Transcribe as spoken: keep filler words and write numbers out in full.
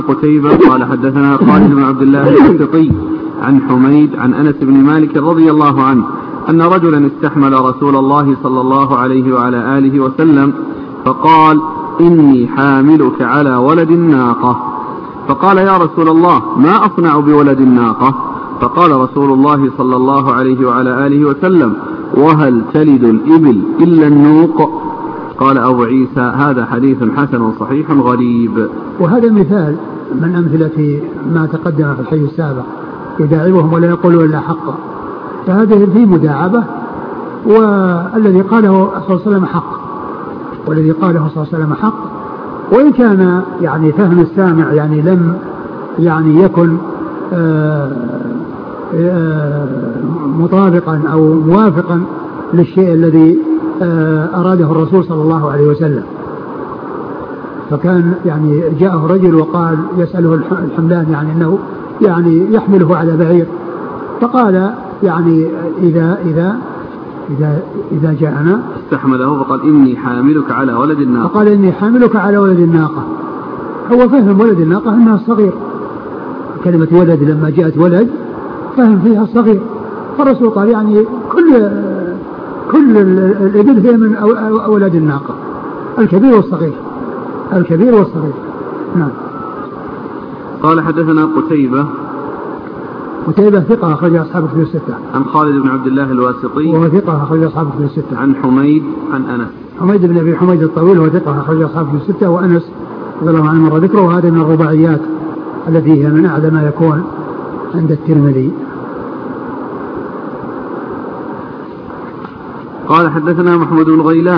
قتيبة قال حدثنا خالد بن عبد الله الواسطي عن حميد عن أنس بن مالك رضي الله عنه أن رجلا استحمل رسول الله صلى الله عليه وعلى آله وسلم فقال: إني حاملك على ولد الناقة. فقال: يا رسول الله، ما أصنع بولد الناقة؟ فقال رسول الله صلى الله عليه وعلى آله وسلم: وهل تلد الإبل إلا النوق؟ قال أبو عيسى: هذا حديث حسن صحيح غريب. وهذا مثال من أمثلة ما تقدم في الحديث السابق: يداعبهم ولا يقولوا إلا حقا. فهذه فيه مداعبة، والذي قاله صلى الله عليه وسلم حق والذي قاله صلى الله عليه وسلم حق وإن كان يعني فهم السامع يعني لم يعني يكن آآ آآ مطابقا أو موافقا للشيء الذي أراده الرسول صلى الله عليه وسلم. فكان يعني جاءه رجل وقال يسأله الحملان يعني أنه يعني يحمله على بعير، فقال يعني إذا إذا إذا إذا جاءنا استحمله فقال: إني حاملك على ولد الناقة. فقال: إني حاملك على ولد الناقة. هو فهم ولد الناقة أنها الصغير، كلمة ولد لما جاءت ولد فهم فيها الصغير، فالرسول قال يعني كل كل الإبل هي من أولاد الناقة، الكبير والصغير الكبير والصغير. نعم. قال حدثنا قتيبة قتيبة ثقة أخرج أصحاب الكتب الستة. عن خالد بن عبد الله الواسطي وهو ثقة أخرج أصحاب الكتب الستة. عن حميد عن أنس حميد بن أبي حميد الطويل وهو ثقة أخرج أصحاب الكتب الستة. وأنس رضي الله عنه مر ذكره، وهذا من الرباعيات التي هي من أعلى ما يكون عند الترمذي. قال حدثنا محمود بن غيلان